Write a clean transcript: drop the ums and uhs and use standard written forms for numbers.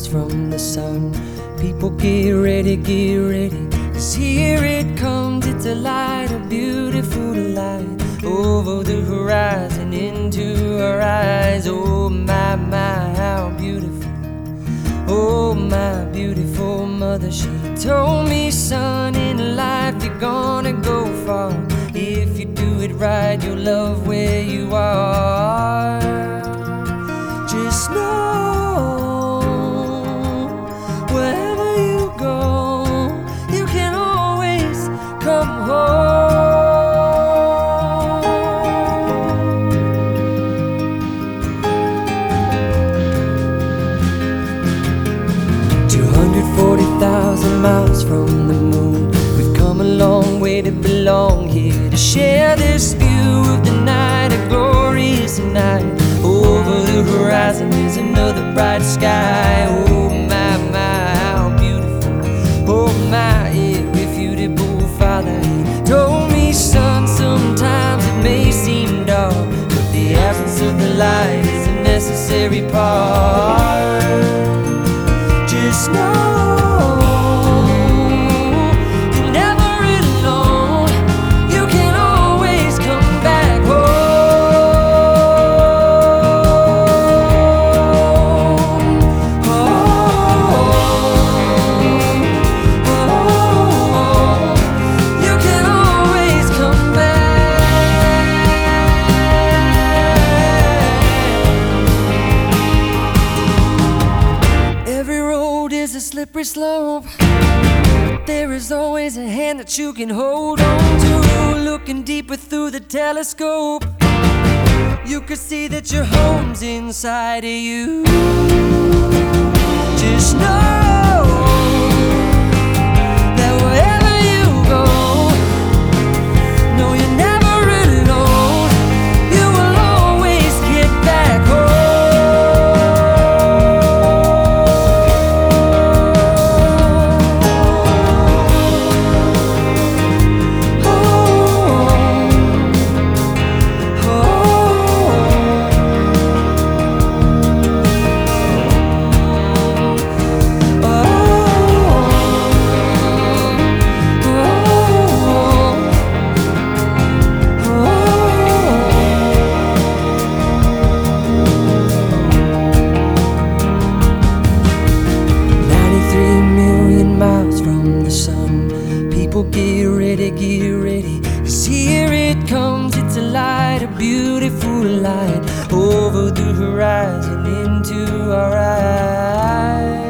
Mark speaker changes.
Speaker 1: miles from the sun. People get ready, 'cause here it comes. It's a light, a beautiful light, over the horizon into our eyes. Oh my, how beautiful. Oh my beautiful mother, she told me, son, in life you're gonna go far. If you do it right, you'll love where you are. Just know, wherever you go, you can always come home. 240,000 miles from the moon, we've come a long way to belong here, to share this view of the night, a glorious night. Over the horizon is another bright sky. Oh my, how beautiful. Oh my, irrefutable Father, he told me, son, sometimes it may seem dark, but the absence of the light is a necessary part. Just know slippery slope. There is always a hand that you can hold on to. Looking deeper through the telescope, you could see that your home's inside of you. Just know that wherever you go, no, you're never alone. You will always get back home. People get ready, 'cause here it comes. It's a light, a beautiful light, over the horizon into our eyes.